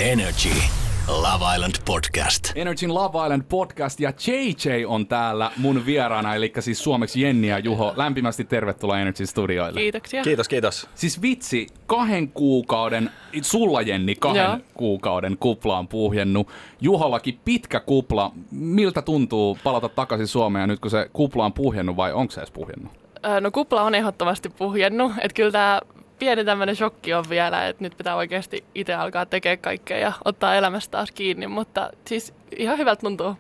Energy Love Island Podcast. Energyn Love Island Podcast ja JJ on täällä mun vieraana, eli siis suomeksi Jenni ja Juho. Lämpimästi tervetuloa Energyn studioille. Kiitoksia. Kiitos. Siis vitsi, 2 kuukauden, sulla Jenni, 2 kuukauden kupla on puhjennut. Juhollakin pitkä kupla. Miltä tuntuu palata takaisin Suomeen nyt kun se kupla on puhjennut vai onko se edes puhjennut? No kupla on ehdottomasti puhjennut, että kyllä tämä pieni tämmöinen shokki on vielä, että nyt pitää oikeasti itse alkaa tekemään kaikkea ja ottaa elämästä taas kiinni, mutta siis ihan hyvältä tuntuu.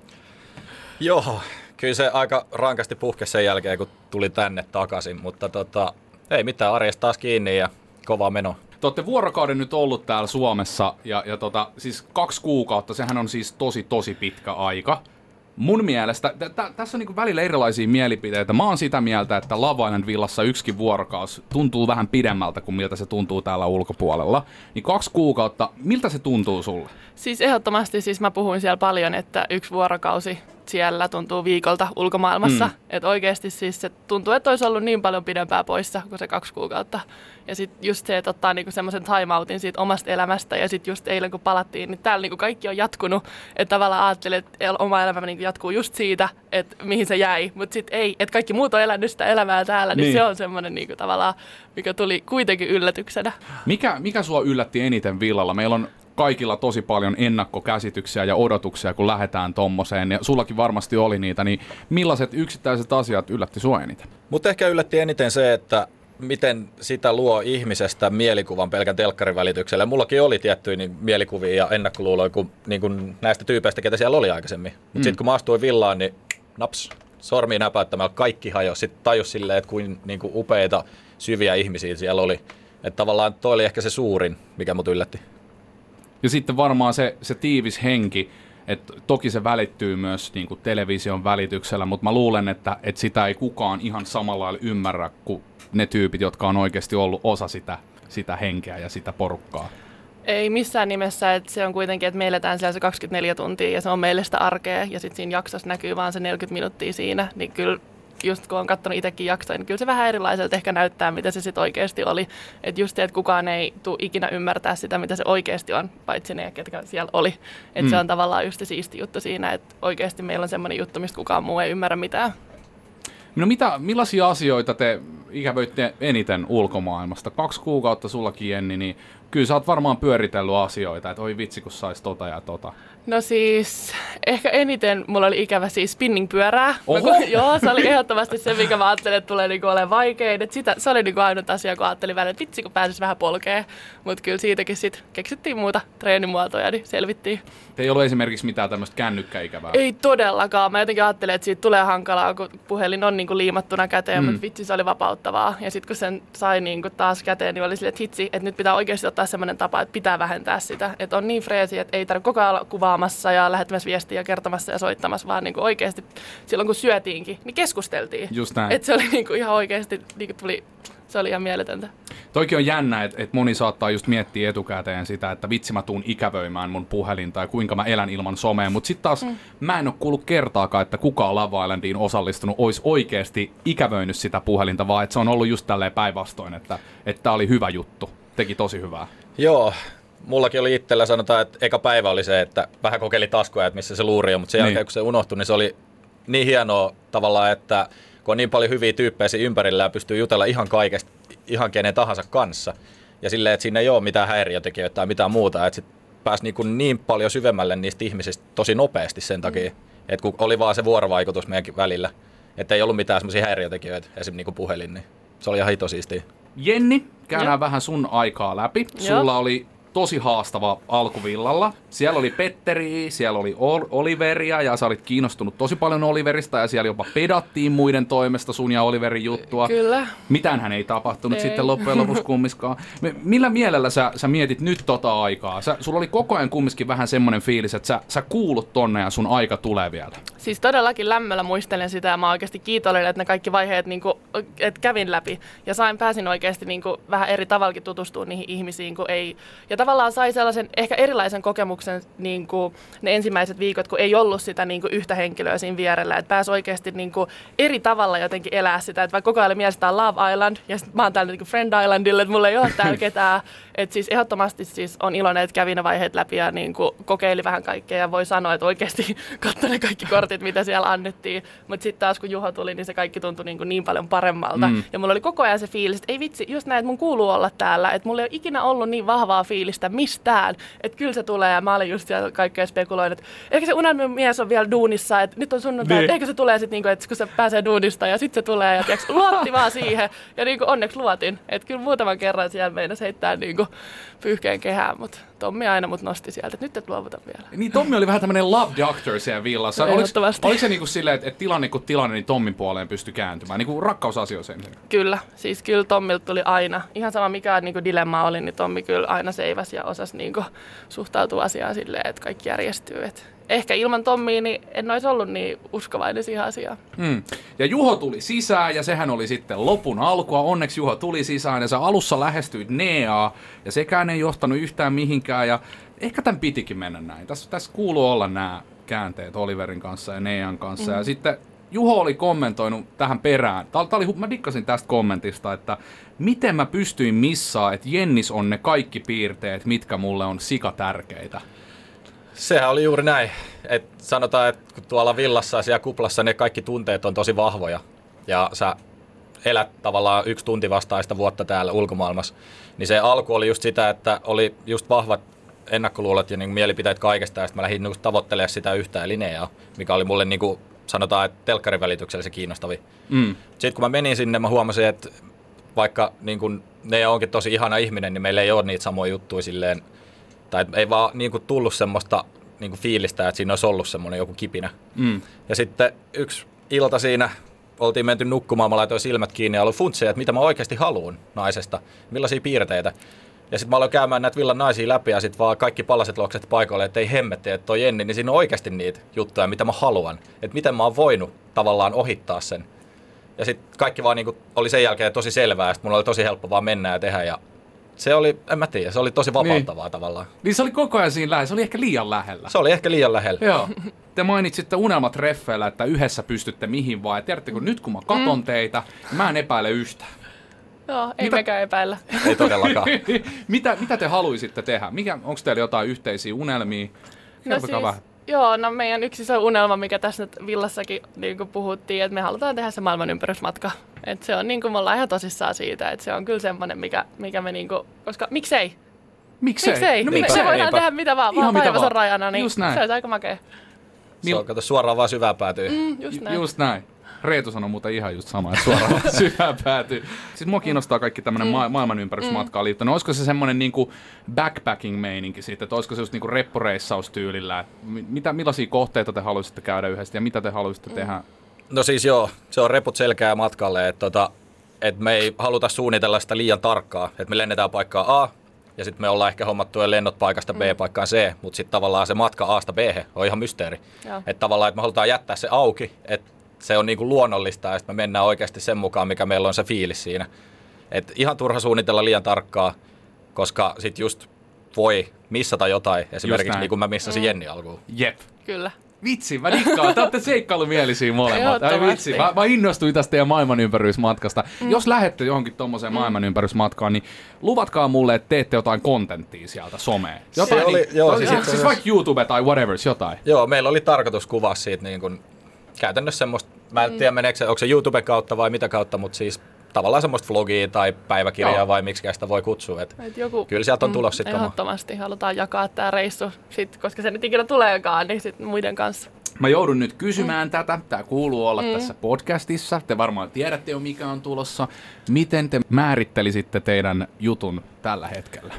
Joo, kyllä se aika rankasti puhkesi sen jälkeen, kun tuli tänne takaisin, mutta ei mitään, arjesta taas kiinni ja kova meno. Te olette vuorokauden nyt ollut täällä Suomessa ja siis 2 kuukautta, sehän on siis tosi pitkä aika. Mun mielestä, tässä on niinku välillä erilaisia mielipiteitä. Mä oon sitä mieltä, että Love Island villassa 1 vuorokausi tuntuu vähän pidemmältä kuin miltä se tuntuu täällä ulkopuolella. Niin 2 kuukautta, miltä se tuntuu sulle? Siis ehdottomasti, siis mä puhuin siellä paljon, että 1 vuorokausi siellä tuntuu viikolta ulkomaailmassa. Että oikeasti siis se tuntuu, että olisi ollut niin paljon pidempää poissa kuin se 2 kuukautta. Ja sitten just se, että ottaa niinku semmoisen time-outin siitä omasta elämästä ja sitten just eilen kun palattiin, niin täällä niinku kaikki on jatkunut. Että tavallaan ajattelin, että oma elämä niinku jatkuu just siitä, että mihin se jäi. Mutta sitten ei, että kaikki muut on elänyt sitä elämää täällä, niin se on semmoinen niinku tavallaan, mikä tuli kuitenkin yllätyksenä. Mikä sua yllätti eniten villalla? Meillä on kaikilla tosi paljon ennakkokäsityksiä ja odotuksia, kun lähdetään tommoseen, ja sullakin varmasti oli niitä, niin millaiset yksittäiset asiat yllätti sua eniten? Mutta ehkä yllätti eniten se, että miten sitä luo ihmisestä mielikuvan pelkän telkkarin välityksellä. Mullakin oli tiettyjä mielikuvia ja ennakkoluuloja niin näistä tyypeistä, ketä siellä oli aikaisemmin. Mutta sitten kun mä astuin villaan, niin naps, sormiin näpäyttämällä kaikki hajosi. Sitten tajus silleen, että kuin upeita, syviä ihmisiä siellä oli. Että tavallaan toi oli ehkä se suurin, mikä mut yllätti. Ja sitten varmaan se tiivis henki, että toki se välittyy myös niin kuin television välityksellä, mutta mä luulen, että sitä ei kukaan ihan samalla lailla ymmärrä kuin ne tyypit, jotka on oikeasti ollut osa sitä henkeä ja sitä porukkaa. Ei missään nimessä, että se on kuitenkin, että me eletään siellä se 24 tuntia ja se on meille sitä arkea ja sitten siinä jaksossa näkyy vaan se 40 minuuttia siinä, niin kyllä just kun on katsonut itsekin jaksoja, niin kyllä se vähän erilaiselta ehkä näyttää, mitä se sitten oikeasti oli. Että just se, että kukaan ei tule ikinä ymmärtää sitä, mitä se oikeasti on, paitsi ne, ketkä siellä oli. Että se on tavallaan just se siisti juttu siinä, että oikeasti meillä on semmoinen juttu, mistä kukaan muu ei ymmärrä mitään. No millaisia asioita te ikävöitte eniten ulkomaailmasta? 2 kuukautta sullakin, Jenni, niin kyllä sä oot varmaan pyöritellyt asioita, että oi vitsi, kun sais tota ja tota. No siis, ehkä eniten mulla oli ikävä siis spinningpyörää. Joo, se oli ehdottomasti se, mikä mä ajattelin, että tulee niinku olemaan vaikein. Se oli niinku ainut asia, kun ajattelin välillä, että vitsi, kun pääsis vähän polkeen. Mutta kyllä siitäkin sitten keksittiin muuta treenimuotoja, niin selvittiin. Ei ollut esimerkiksi mitään tämmöistä kännykkäikävää? Ei todellakaan. Mä jotenkin ajattelin, että siitä tulee hankalaa, kun puhelin on niinku liimattuna käteen, mutta vitsi, se oli vapauttavaa. Ja sitten kun sen sai niinku taas käteen, niin oli silleen, että hitsi, että nyt pitää oikeasti ottaa semmoinen tapa, että pitää vähentää sitä. Että on niin freesi, että ei tarvitse koko ajan kuvaamassa ja lähettämässä viestiä ja kertomassa ja soittamassa, vaan niinku oikeasti silloin kun syötiinkin, niin keskusteltiin. Just näin. Että se oli niinku ihan oikeasti, niinku se oli ihan mieletöntä. Toikin on jännä, että moni saattaa just miettiä etukäteen sitä, että vitsi mä tuun ikävöimään mun puhelinta ja kuinka mä elän ilman somea. Mutta sitten taas mä en ole kuullut kertaakaan, että kukaan Love Islandiin osallistunut olisi oikeasti ikävöinyt sitä puhelinta, vaan että se on ollut just tälleen päinvastoin, että tää oli hyvä juttu. Teki tosi hyvää. Joo. Mullakin oli itsellä, sanotaan, että eka päivä oli se, että vähän kokeili taskuja, että missä se luuri on, mutta sen jälkeen kun se unohtui, niin se oli niin hienoa tavallaan, että kun on niin paljon hyviä tyyppejä siinä ympärillä ja pystyy jutella ihan kaikesta, ihan kenen tahansa kanssa. Ja silleen, että siinä ei ole mitään häiriötekijöitä tai mitään muuta, että sit pääsi niin paljon syvemmälle niistä ihmisistä tosi nopeasti sen takia, että kun oli vaan se vuorovaikutus meidänkin välillä, että ei ollut mitään semmoisia häiriötekijöitä, esimerkiksi niin kuin puhelin, niin se oli ihan hito siistiä. Jenni, käydään vähän sun aikaa läpi. Sulla oli tosi haastava alkuvillalla. Siellä oli Petteri, siellä oli Oliveria ja sä olit kiinnostunut tosi paljon Oliverista ja siellä jopa pedattiin muiden toimesta sun ja Oliverin juttua. Kyllä. Mitäänhän ei tapahtunut sitten loppujen lopuksi kummiskaan. Millä mielellä sä mietit nyt tota aikaa? Sulla oli koko ajan kumminkin vähän semmoinen fiilis, että sä kuulut tonne ja sun aika tulee vielä. Siis todellakin lämmöllä muistelen sitä ja mä oon oikeasti kiitollinen, että ne kaikki vaiheet että kävin läpi ja pääsin oikeasti vähän eri tavallakin tutustua niihin ihmisiin, kun ei. Ja tavallaan sai sellaisen ehkä erilaisen kokemuksen niin kuin ne ensimmäiset viikot, kun ei ollut sitä niin kuin yhtä henkilöä siinä vierellä. Että pääsi oikeasti niin kuin eri tavalla jotenkin elää sitä. Että vaikka koko ajan mielessä tämä Love Island ja sitten mä oon täällä niin kuin Friend Islandilla, että mulla ei ole täällä ketään. Että siis ehdottomasti siis on iloinen, että kävi ne vaiheet läpi ja niin kuin kokeili vähän kaikkea ja voi sanoa, että oikeasti katsoi ne kaikki kortit, mitä siellä annettiin. Mutta sitten taas kun Juho tuli, niin se kaikki tuntui niin paljon paremmalta. Ja mulla oli koko ajan se fiilis, että ei vitsi, just näin, että mun kuuluu olla täällä. Että mulla ei ole ikinä ollut niin vahvaa fiilistä mistään. Että kyllä se tulee ja mä olin just siellä kaikkea spekuloin, että ehkä se unelmamies on vielä duunissa, että nyt on sunnuntai, että ehkä se tulee sitten, niin että kun se pääsee duunista ja sitten se tulee ja tiiäks, luotti vaan siihen. Ja niin onneksi luotin. Että kyllä muutaman kerran siellä meinasi heittää niin pyyhkeen kehään, mutta Tommi aina mut nosti sieltä, että nyt et luovuta vielä. Niin Tommi oli vähän tämmöinen love doctor siellä villassa. Oliko se niinku silleen, että tilanne kun tilanne, niin Tommin puoleen pystyi kääntymään? Niinku rakkausasioissa? Kyllä, siis kyllä Tommilta tuli aina. Ihan sama mikä niinku dilemma oli, niin Tommi kyllä aina seiväsi ja osasi niinku suhtautua asiaan silleen, että kaikki järjestyy. Et ehkä ilman Tommia niin en olisi ollut niin uskovainen siihen asiaan. Ja Juho tuli sisään ja sehän oli sitten lopun alkua. Onneksi Juho tuli sisään ja sä alussa lähestyit Neaa ja sekään ei johtanut yhtään mihinkään ja ehkä tämän pitikin mennä näin. Tässä kuuluu olla nämä käänteet Oliverin kanssa ja Nean kanssa ja sitten Juho oli kommentoinut tähän perään. Mä dikkasin tästä kommentista, että miten mä pystyin missaa, että Jennis on ne kaikki piirteet, mitkä mulle on sikatärkeitä. Sehän oli juuri näin. Et sanotaan, että kun tuolla villassa ja siellä kuplassa ne kaikki tunteet on tosi vahvoja ja sä elät tavallaan 1 tunti vastaista vuotta täällä ulkomaailmassa, niin se alku oli just sitä, että oli just vahvat ennakkoluulot ja niin mielipiteet kaikesta ja sitten mä lähdin niin tavoittelemaan sitä yhtä eli Neaa, mikä oli mulle niin kuin, sanotaan, että telkkarin välityksellä se kiinnostavi. Sitten kun mä menin sinne, mä huomasin, että vaikka niin kuin Nea onkin tosi ihana ihminen, niin meillä ei ole niitä samoja juttuja silleen, tai ei vaan niin kuin tullut semmoista niin kuin fiilistä, että siinä olisi ollut semmoinen joku kipinä. Ja sitten yksi ilta siinä oltiin menty nukkumaan, mä laitoin silmät kiinni ja aloin funtsia, että mitä mä oikeasti haluan naisesta, millaisia piirteitä. Ja sitten mä aloin käymään näitä villan naisia läpi ja sitten vaan kaikki palaset luokset paikoille, että ei hemmetti, että toi Jenni, niin siinä on oikeasti niitä juttuja, mitä mä haluan. Että miten mä oon voinut tavallaan ohittaa sen. Ja sitten kaikki vaan niinku oli sen jälkeen tosi selvää ja sitten mulla oli tosi helppo vaan mennä ja tehdä ja se oli, en mä tiedä, se oli tosi vapauttavaa tavallaan. Niin se oli koko ajan siinä lähellä, se oli ehkä liian lähellä. Se oli ehkä liian lähellä. Joo. Te mainitsitte unelmatreffeillä, että yhdessä pystytte mihin vaan. Ja tiedättekö, nyt kun mä katon teitä, mä en epäile yhtään. Joo, ei mekään epäillä. Ei todellakaan. mitä te haluaisitte tehdä? Onko teillä jotain yhteisiä unelmia? Kertokaa vähän. Joo, no meidän yksi iso unelma, mikä tässä nyt villassakin niin kuin puhuttiin, että me halutaan tehdä se maailmanympärysmatka. Että se on niin kuin me ollaan ihan tosissaan siitä, että se on kyllä semmoinen, mikä me niin kuin, koska miksei? Miksei? No miksei? Me voidaan tehdä mitä vaan taivas on rajana, niin se olisi aika makea. Se on kato suoraan vaan syvään päätyy. Just näin. Just näin. Reetu sanoi muuten ihan just sama, että suoraan syvään päätyy. Siis mua kiinnostaa kaikki tämmöinen maailmanympärysmatkaan liittyen. No, olisiko se semmoinen niinku backpacking-meininki sitten, että olisiko se just niinku reppureissaustyylillä? Millaisia kohteita te haluaisitte käydä yhdessä ja mitä te haluaisitte tehdä? No siis joo, se on reput selkää matkalle, että me ei haluta suunnitella sitä liian tarkkaa, että me lennetään paikkaan A ja sitten me ollaan ehkä hommattu jo lennot paikasta B paikkaan C, mutta sitten tavallaan se matka Asta B on ihan mysteeri. Että tavallaan, että me halutaan jättää se auki, että se on niinku luonnollista ja sitten me mennään oikeasti sen mukaan, mikä meillä on se fiilis siinä. Et ihan turha suunnitella liian tarkkaa, koska sitten just voi missata jotain. Esimerkiksi niin kuin mä missasin Jenni alkuun. Jep. Kyllä. Vitsi, mä dikkaan. Te olette seikkailumielisiä molemmat. Ai vitsi, mä innostuin tästä teidän maailmanympärysmatkasta. Jos lähette johonkin tommoseen maailmanympärysmatkaan, niin luvatkaa mulle, että teette jotain kontenttia sieltä someen. Jotain, siis vaikka YouTube tai whatever, jotain. Joo, meillä oli tarkoitus kuvaa siitä niin kuin käytännössä semmoista, mä en tiedä meneekö se, onko se YouTuben kautta vai mitä kautta, mutta siis tavallaan semmoista vlogia tai päiväkirjaa vai miksi sitä voi kutsua. Kyllä sieltä on tulos sitten. Ehdottomasti halutaan jakaa tämä reissu, koska se nyt ikinä tuleekaan, niin sitten muiden kanssa. Mä joudun nyt kysymään tätä. Tää kuuluu olla tässä podcastissa. Te varmaan tiedätte jo mikä on tulossa. Miten te määrittelisitte teidän jutun tällä hetkellä?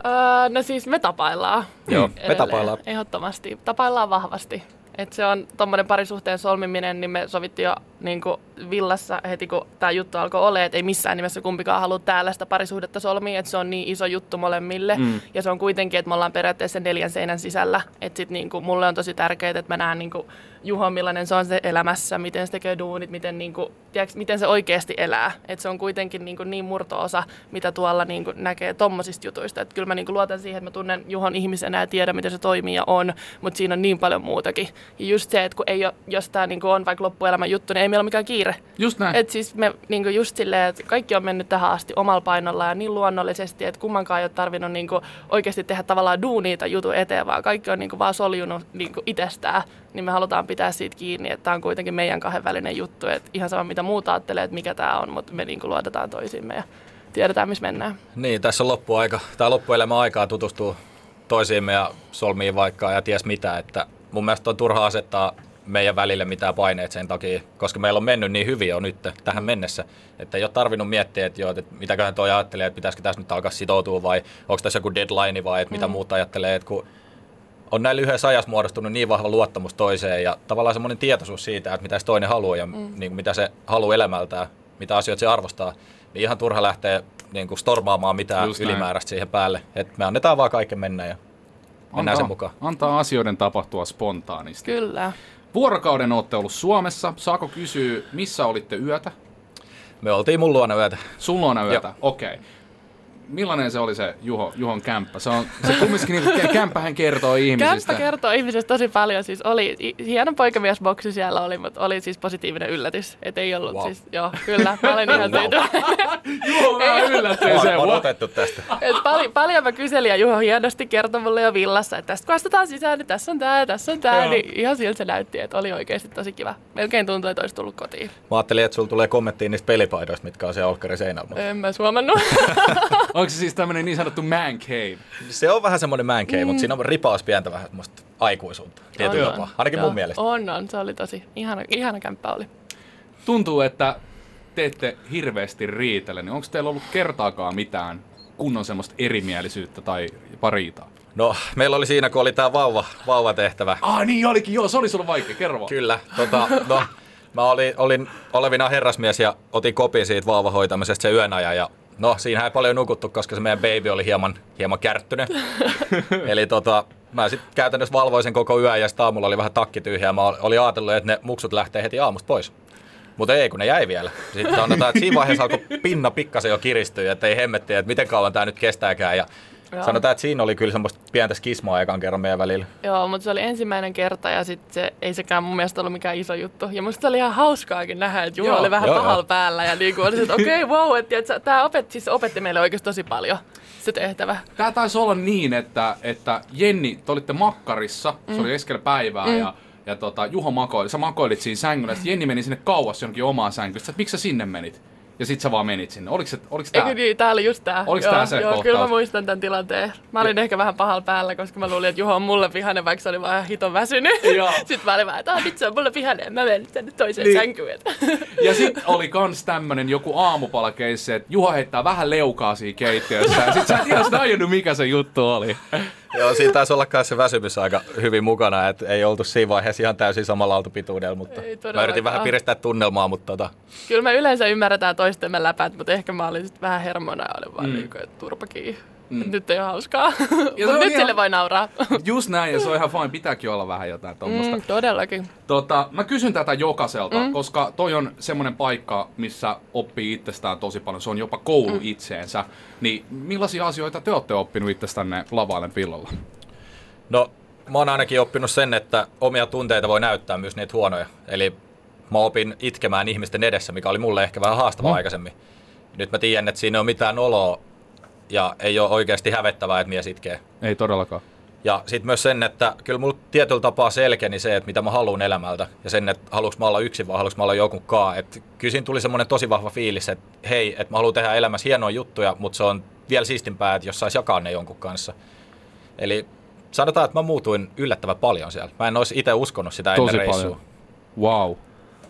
No siis me tapaillaan. Joo, me tapaillaan. Ehdottomasti. Tapaillaan vahvasti. Et se on tommoinen parisuhteen solmiminen, niin me sovittiin jo niin kuin villassa heti, kun tämä juttu alkoi olemaan, että ei missään nimessä kumpikaan halua täällä sitä parisuhdetta solmia, että se on niin iso juttu molemmille. Ja se on kuitenkin, että me ollaan periaatteessa 4 seinän sisällä. Että sit niin kuin, mulle on tosi tärkeää, että mä näen niin kuin Juho, millainen se on se elämässä, miten se tekee duunit, miten, niin kuin, tiedätkö, miten se oikeasti elää. Että se on kuitenkin niin murto-osa, mitä tuolla niin kuin näkee tommosista jutuista. Että kyllä mä niin kuin luotan siihen, että mä tunnen Juhon ihmisenä ja tiedän, miten se toimii ja on, mutta siinä on niin paljon muutakin. Ja just se, että kun ei ole, jos tämä niin kuin on vaikka loppuelämän juttu, niin ei meillä ole mikään kiire. Just näin. Että siis me niin kuin just silleen, että kaikki on mennyt tähän asti omalla painolla ja niin luonnollisesti, että kummankaan ei ole tarvinnut niin kuin oikeasti tehdä tavallaan duunia tai jutun eteen, vaan kaikki on niin kuin vaan soljunut niin kuin itsestään. Niin me halutaan pitää siitä kiinni, että tämä on kuitenkin meidän kahden välinen juttu. Että ihan sama mitä muut ajattelee, että mikä tämä on, mutta me niin kuin luotetaan toisiimme ja tiedetään, missä mennään. Niin, tässä on loppuelämän aikaa tutustua toisiimme ja solmiin vaikka ja ties mitä. Että mun mielestä on turha asettaa meidän välille mitään paineet sen takia, koska meillä on mennyt niin hyvin jo nyt tähän mennessä, että ei ole tarvinnut miettiä, että mitäköhän toi ajattelee, että pitäisikö tässä nyt alkaa sitoutua vai onko tässä joku deadline vai että mitä muuta ajattelee, että kun on näin lyhyessä ajassa muodostunut niin vahva luottamus toiseen ja tavallaan semmoinen tietoisuus siitä, että mitä se toinen haluaa ja niin kuin mitä se haluaa elämältään, mitä asioita se arvostaa, niin ihan turha lähteä niin kuin stormaamaan mitään ylimääräistä siihen päälle. Että me annetaan vaan kaiken mennä ja mennään sen mukaan. Antaa asioiden tapahtua spontaanisti. Kyllä. Vuorokauden olette ollut Suomessa. Saako kysyä, missä olitte yötä? Me oltiin mun luona yötä. Sun luona yötä? Okei. Millainen se oli se Juhon kämppä? Se kumminkin niin kämppähän kertoo ihmisistä. Kämppä kertoo ihmisistä tosi paljon. Siis oli hieno poikamiesboksi siellä oli, mutta oli siis positiivinen yllätys. Et ei ollut siis, joo, kyllä. Mä olen ihan tyytyväinen. Juho vähän yllättyi se. On otettu tästä. Paljon mä kyselin ja Juho hienosti kertoi mulle jo villassa, että tästä kun astutaan sisään, niin tässä on tää ja tässä on tää. Niin ihan siltä se näytti, että oli oikeasti tosi kiva. Melkein tuntui, että olisi tullut kotiin. Mä ajattelin, että sulla tulee kommenttiin niistä pelipaidoista, mitkä on siellä olkkarin seinällä. En mä huomannut. Onko se siis tämmöinen niin sanottu man cave? Se on vähän semmoinen man cave, mutta siinä on ripaus pientä vähän semmoista aikuisuutta tietyllä tapaa. Ainakin mun mielestä. On. Se oli tosi ihana kämppä oli. Tuntuu, että te ette hirveästi riitele, niin onko teillä ollut kertaakaan mitään kunnon semmoista erimielisyyttä tai pariitaa? No, meillä oli siinä, kun oli tää vauvatehtävä. Niin olikin, joo, se oli sulla vaikea, kerro vaan. Kyllä, no, mä olin olevinaan herrasmies ja otin kopin siitä vauvahoitamisesta se yön ajan ja no, siinä ei paljon nukuttu, koska se meidän baby oli hieman kärttynyt. Eli mä sitten käytännössä valvoin sen koko yön ja sitten aamulla oli vähän takki tyhjä. Mä olin ajatellut, että ne muksut lähtee heti aamusta pois. Mutta ei, kun ne jäi vielä. Sitten sanotaan, että siinä vaiheessa alkoi pinna pikkasen jo kiristyä, että ei hemmettiä, että miten kauan tämä nyt kestääkään. Ja sanotaan, että siinä oli kyllä semmoista pientä skismaa ekan kerran meidän välillä. Joo, mutta se oli ensimmäinen kerta ja sitten ei sekään mun mielestä ollut mikään iso juttu. Ja musta oli ihan hauskaakin nähdä, että Juho oli vähän pahalla päällä ja niin oli se, että okei, wow, että tämä opetti meille oikeasti tosi paljon se tehtävä. Tämä taisi olla niin, että Jenni, te olitte makkarissa, se oli keskellä päivää ja Juho makoili, sä makoilit siinä sängyllä, ja Jenni meni sinne kauas jonnekin omaan sänkyyn, että miksi sä sinne menit? Ja sit sä vaan menit sinne. Oliko tää? Eikö niin, tää oli just tää. Oliko tää se kohtaus? Kyllä mä muistan tämän tilanteen. Mä olin ehkä vähän pahalla päällä, koska mä luulin, että Juho on mulle vihainen, vaikka se oli vaan hiton väsynyt. Sitten mä olin vaan, että nyt se on mulle vihainen, mä menen tänne toiseen sänkyyn. Ja sit oli kans tämmönen joku aamupalakeissi, että Juho heittää vähän leukaa siinä keittiössä. Ja sit sä et ihan tajunnut, mikä se juttu oli. Joo, siinä taisi olla myös se väsymys aika hyvin mukana, että ei oltu siinä vaiheessa ihan täysin samalla aaltopituudella, mutta mä yritin vähän piristää tunnelmaa, mutta Kyllä me yleensä ymmärretään toistemme läpät, mutta ehkä mä olin sitten vähän hermona ja olin vaan että turpa kiinni. Nyt ei ole hauskaa, mutta nyt sille voi nauraa. Just näin, ja se on ihan fine, pitääkin olla vähän jotain tommoista. Todellakin. Mä kysyn tätä jokaiselta, koska toi on semmoinen paikka, missä oppii itsestään tosi paljon. Se on jopa koulu itseensä. Niin millaisia asioita te olette oppinut itsestänne Love Island Villalla? No, mä oon ainakin oppinut sen, että omia tunteita voi näyttää myös niitä huonoja. Eli mä opin itkemään ihmisten edessä, mikä oli mulle ehkä vähän haastavaa aikaisemmin. Nyt mä tiedän, että siinä ei ole mitään oloa ja ei ole oikeasti hävettävää, että mies itkee. Ei todellakaan. Ja sitten myös sen, että kyllä mulla tietyllä tapaa selkeni se, että mitä mä haluan elämältä. Ja sen, että haluanko mä olla yksin vai haluanko mä olla jonkun kaa. Että kyllä siinä tuli semmoinen tosi vahva fiilis, että hei, että mä haluan tehdä elämässä hienoja juttuja, mutta se on vielä siistimpää, että jos sais jakaa ne jonkun kanssa. Eli sanotaan, että mä muutuin yllättävän paljon siellä. Mä en olisi itse uskonut sitä tosi ennen reissua. Paljon. Wow.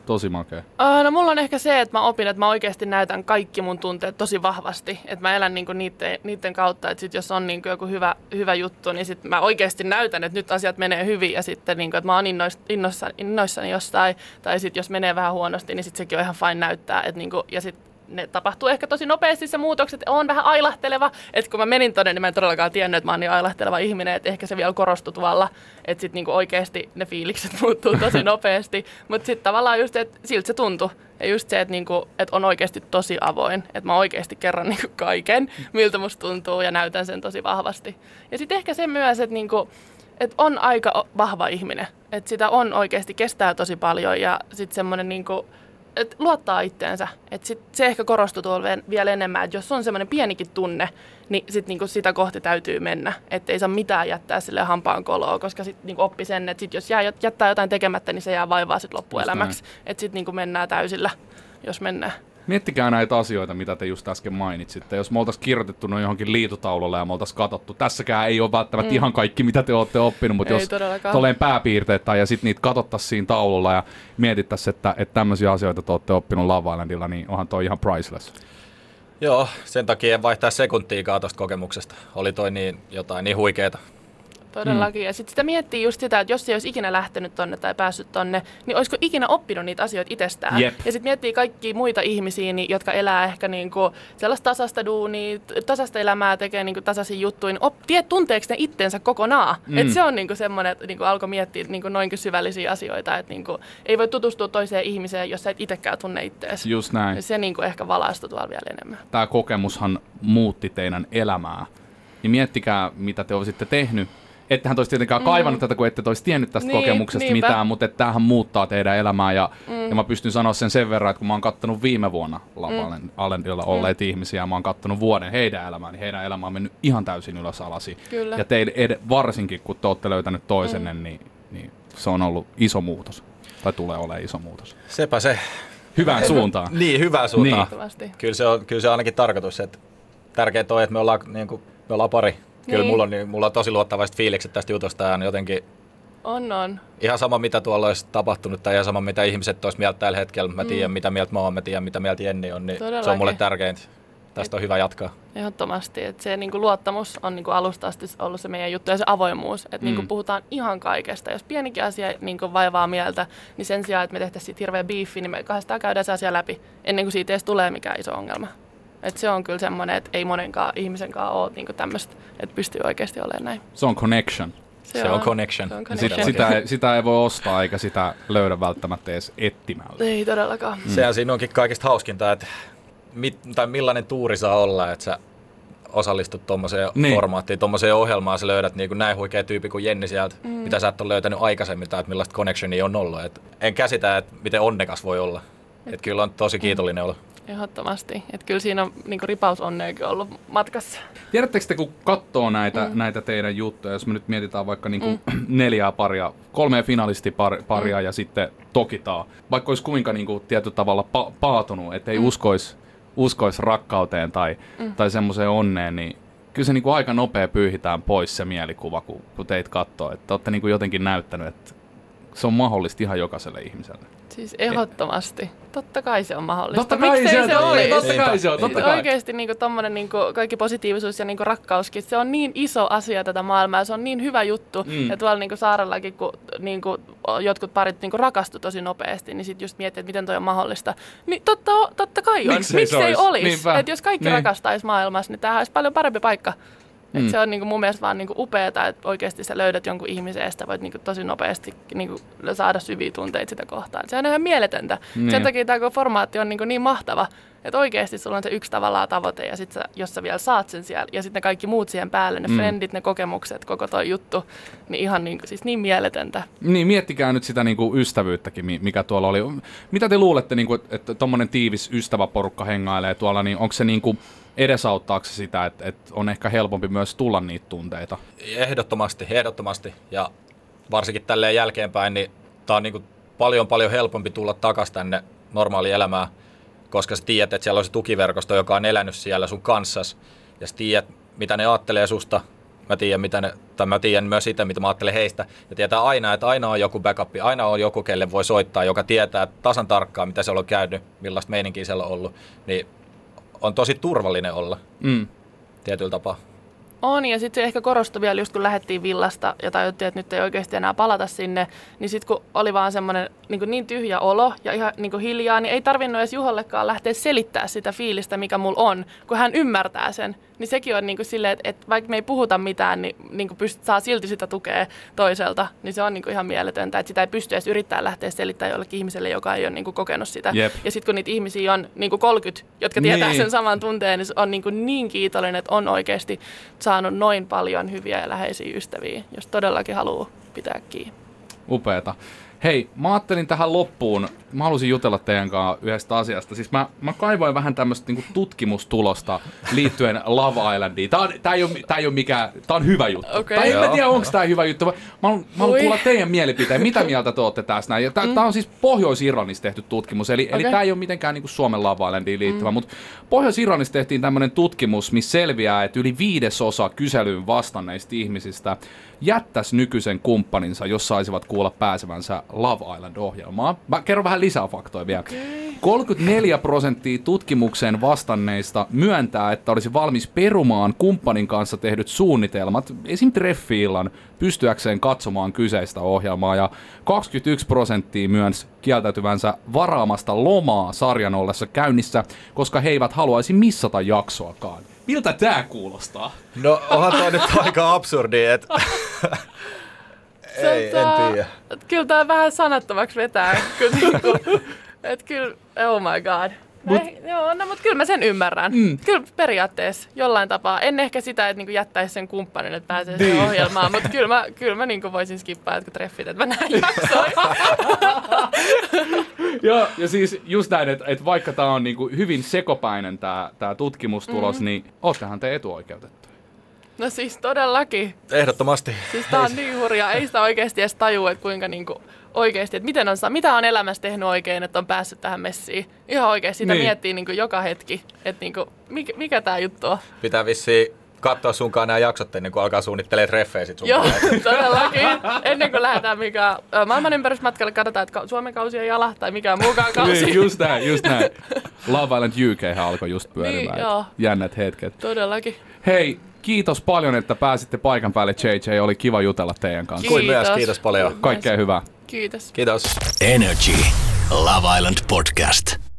Tosi makea. No mulla on ehkä se, että mä opin, että mä oikeasti näytän kaikki mun tunteet tosi vahvasti. Että mä elän niinku niiden kautta, että sit jos on niinku joku hyvä juttu, niin sit mä oikeasti näytän, että nyt asiat menee hyvin. Ja sitten, niinku, että mä oon innoissani jostain. Tai sit jos menee vähän huonosti, niin sit sekin on ihan fine näyttää. Et niinku, ja sit ne tapahtuu ehkä tosi nopeasti se muutokset. On vähän ailahteleva. Että kun mä menin tonne, niin mä en todellakaan tiennyt, että mä oon niin ailahteleva ihminen. Että ehkä se vielä korostui tuolla. Että sit niinku oikeasti ne fiilikset muuttuu tosi nopeasti. Mutta sitten tavallaan just, että siltä se tuntui. Ja just se, että niinku, et on oikeasti tosi avoin. Että mä oikeasti kerron niinku kaiken, miltä musta tuntuu ja näytän sen tosi vahvasti. Ja sitten ehkä se myös, että niinku, et on aika vahva ihminen. Että sitä on oikeasti, kestää tosi paljon ja sitten semmoinen niinku, että luottaa itteensä. Että se ehkä korostuu tuolla vielä enemmän, että jos on semmoinen pienikin tunne, niin sit niinku sitä kohti täytyy mennä. Että ei saa mitään jättää sille hampaan koloon, koska sitten niinku oppi sen, että sit jos jättää jotain tekemättä, niin se jää vaivaa sit loppuelämäksi. Että sitten niinku mennään täysillä, jos mennään. Miettikää näitä asioita, mitä te just äsken mainitsitte. Jos me oltaisiin kirjoitettu noin johonkin liitutaululle ja me oltaisiin katsottu, tässäkään ei ole välttämättä ihan kaikki, mitä te olette oppinut, mutta jos tolleen pääpiirteet tai ja sitten niitä katsottaisiin siinä taululla ja mietittäisiin, että tämmöisiä asioita te olette oppinut Love Islandilla, niin onhan toi ihan priceless. Joo, sen takia en vaihtaa sekuntiikaan tuosta kokemuksesta. Oli toi jotain niin huikeeta. Todellakin. Ja sitten sitä miettii just sitä, että jos ei olisi ikinä lähtenyt tonne tai päässyt tonne, niin olisiko ikinä oppinut niitä asioita itsestään. Jep. Ja sitten miettii kaikkia muita ihmisiä, jotka elää ehkä niinku sellaista tasasta duunia, tasasta elämää, tekee niinku tasaisia juttuja, niin tunteeko ne itsensä kokonaan. Et se on niinku semmoinen, että niinku alkoi miettiä niinku noinkin syvällisiä asioita, että niinku ei voi tutustua toiseen ihmiseen, jos sä et itsekään tunne itteesi. Just näin. Ja se niinku ehkä valaistui tuolla vielä enemmän. Tämä kokemushan muutti teidän elämää. Niin miettikää, mitä te olisitte tehnyt. Ettehän te olisi tietenkään kaivannut tätä, kun ette olisi tiennyt tästä kokemuksesta mitään, mutta tämähän muuttaa teidän elämää. Ja mä pystyn sanoa sen verran, että kun mä oon kattonut viime vuonna Love Islandilla olleet ihmisiä, ja mä oon kattonut vuoden heidän elämään, niin heidän elämä on mennyt ihan täysin ylös alasi. Kyllä. Ja teille varsinkin, kun te olette löytänyt toisenne, niin se on ollut iso muutos. Tai tulee olemaan iso muutos. Sepä se. Hyvään suuntaan. Niin, hyvään suuntaan. Niin. Kyllä se on ainakin tarkoitus. Että tärkeintä on, että me ollaan pari. Kyllä mulla on tosi luottavaiset fiilikset tästä jutusta ja jotenkin on. Ihan sama mitä tuolla olisi tapahtunut tai ihan sama mitä ihmiset olisi mieltä tällä hetkellä. Mä tiedän mitä mieltä mä oon, mä tiedän mitä mieltä Jenni on, niin todellakin. Se on mulle tärkeintä. Tästä on hyvä jatkaa. Ehdottomasti, että se niinku luottamus on niinku alusta asti ollut se meidän juttu ja se avoimuus, että niinku puhutaan ihan kaikesta. Jos pienikin asia niinku vaivaa mieltä, niin sen sijaan, että me tehtäisiin siitä hirveä biifi, niin me kahdestaan käydään se asia läpi ennen kuin siitä edes tulee mikään iso ongelma. Et se on kyllä semmoinen, että ei monenkaan ihmisenkaan ole niinku tämmöistä, että pystyy oikeasti olemaan näin. Se on connection. Se on connection. Sitä ei voi ostaa eikä sitä löydä välttämättä edes etsimällä. Ei todellakaan. Sehän siinä onkin kaikista hauskinta, että millainen tuuri saa olla, että sä osallistut tommoseen formaattiin, tommoseen ohjelmaan, sä löydät niin kuin näin huikea tyyppi kuin Jenni sieltä, mitä sä et ole löytänyt aikaisemmin tai että millaista connectionia on ollut. Et en käsitä, että miten onnekas voi olla. Et kyllä on tosi kiitollinen olla. Ehdottomasti. Että kyllä siinä on niin ripaus onneakin ollut matkassa. Tiedättekö te, kun katsoo näitä teidän juttuja, jos me nyt mietitään vaikka niin 4 paria, 3 finalistiparia ja sitten Tokitaa, vaikka olisi kuinka niin kuin tietyllä tavalla paatunut, ettei uskois rakkauteen tai semmoiseen onneen, niin kyllä se niin kuin aika nopea pyyhitään pois se mielikuva, kun teitä katsoo. Että olette niin kuin jotenkin näyttänyt, että se on mahdollista ihan jokaiselle ihmiselle. Siis ehdottomasti. Totta kai se on mahdollista. Totta kai se on. Oikeasti niinku tommonen niinku kaikki positiivisuus ja niinku rakkauskin, se on niin iso asia tätä maailmaa ja se on niin hyvä juttu. Ja tuolla niinku saarellakin, kun niinku jotkut parit niinku rakastu tosi nopeasti, niin sit just miettii, että miten toi on mahdollista. Niin totta kai on. Miksei olisi? Että jos kaikki rakastaisi maailmassa, niin tämähän olisi paljon parempi paikka. Et se on niinku mun mielestä vaan niinku upeeta, että oikeasti sä löydät jonkun ihmisen ja sitä voit niinku tosi nopeasti niinku saada syviä tunteita sitä kohtaan. Se on ihan mieletöntä. Sen takia tämä formaatti on niinku niin mahtava, että oikeasti sulla on se yksi tavallaan tavoite ja sit jos sä vielä saat sen siellä ja sitten ne kaikki muut siihen päälle, ne friendit, ne kokemukset, koko toi juttu, niin ihan niinku, siis niin mieletöntä. Niin, miettikää nyt sitä niinku ystävyyttäkin, mikä tuolla oli. Mitä te luulette, niinku, että tommonen tiivis ystäväporukka hengailee tuolla, niin onko se niinku edesauttaako se sitä, että on ehkä helpompi myös tulla niitä tunteita? Ehdottomasti. Ja varsinkin tälleen jälkeenpäin, niin tää on niinku paljon helpompi tulla takaisin tänne normaaliin elämään, koska sä tiedät, että siellä on se tukiverkosto, joka on elänyt siellä sun kanssas, ja sä tiedät, mitä ne ajattelee susta, mä tiedän myös itse, mitä mä ajattelen heistä. Ja tietää aina, että aina on joku backup, aina on joku, kelle voi soittaa, joka tietää tasan tarkkaan, mitä siellä on käynyt, millaista meininkiä siellä on ollut. Niin on tosi turvallinen olla tietyllä tapaa. On, ja sitten se ehkä korostui vielä just kun lähdettiin villasta ja tajuttiin, että nyt ei oikeasti enää palata sinne, niin sitten kun oli vaan semmoinen niin tyhjä olo ja ihan niin hiljaa, niin ei tarvinnut edes Juhollekaan lähteä selittää sitä fiilistä, mikä mulla on, kun hän ymmärtää sen. Niin sekin on silleen, että vaikka me ei puhuta mitään, niin saa silti sitä tukea toiselta, niin se on ihan mieletöntä, että sitä ei pysty edes yrittää lähteä selittämään jollekin ihmiselle, joka ei ole kokenut sitä. Jep. Ja sitten kun niitä ihmisiä on 30, jotka tietää sen saman tunteen, niin se on niin kiitollinen, että on oikeasti saanut noin paljon hyviä ja läheisiä ystäviä, jos todellakin haluaa pitää kiinni. Upeeta. Hei, mä ajattelin tähän loppuun, mä halusin jutella teidän kanssa yhdestä asiasta. Siis mä kaivoin vähän tämmöistä tutkimustulosta liittyen Love Islandiin. Tää ei ole mikään, tää on hyvä juttu. Okay. Tai en tiedä, onko tää hyvä juttu. Mä haluan kuulla teidän mielipiteen, mitä mieltä te ootte tästä näin. Tää on siis Pohjois-Irlannissa tehty tutkimus, eli tää ei ole mitenkään suomen Love Islandiin liittyvä, mutta Pohjois-Irlannissa tehtiin tämmöinen tutkimus, missä selviää, että yli 5% kyselyyn vastanneista ihmisistä jättäisi nykyisen kumppaninsa, jos saisivat kuulla pääsevänsä Love Island-ohjelmaa. Mä kerron vähän lisää faktoja vielä. 34% tutkimukseen vastanneista myöntää, että olisi valmis perumaan kumppanin kanssa tehdyt suunnitelmat, esim. treffi-illan, pystyäkseen katsomaan kyseistä ohjelmaa, ja 21% myönsi kieltäytyvänsä varaamasta lomaa sarjan ollessa käynnissä, koska he eivät haluaisi missata jaksoakaan. Miltä tää kuulostaa? No onhan toi nyt aika absurdi, että ei, en tiedä. Kyllä tää vähän sanattomaksi vetää. Että kyllä, oh my god. Mutta kyllä mä sen ymmärrän. Kyllä periaatteessa jollain tapaa. En ehkä sitä, että jättäisi sen kumppanin, että pääsee siihen ohjelmaan, mutta kyllä mä voisin skippaa, että kun treffit, että mä näin jaksoin. Joo, ja siis just näin, että vaikka tää on hyvin sekopäinen tää tutkimustulos, niin oottehan te etuoikeutettu. No siis todellakin. Ehdottomasti. Siis tää on niin hurjaa. Ei sitä oikeasti edes tajua, että kuinka oikeasti, että mitä on elämässä tehnyt oikein, että on päässyt tähän messiin. Ihan oikeasti sitä miettii joka hetki, että mikä tää juttu on. Pitää vissiin katsoa sunkaan nämä jaksot ennen kuin alkaa suunnittelemaan treffejä sit Joo, todellakin. Ennen kuin lähdetään maailman ympärysmatkalle, katsotaan, että Suomen kausi on jala tai mikään muukaan kausi. Niin, just näin. Love Island UK alkoi just pyörimään. Niin, jännät hetket. Todellakin. Hei, kiitos paljon, että pääsitte paikan päälle, JJ. Oli kiva jutella teidän kanssa. Kiitos. Kuin myös, kiitos paljon. Kaikkea hyvää. Kiitos. Kiitos. Energy Love Island Podcast.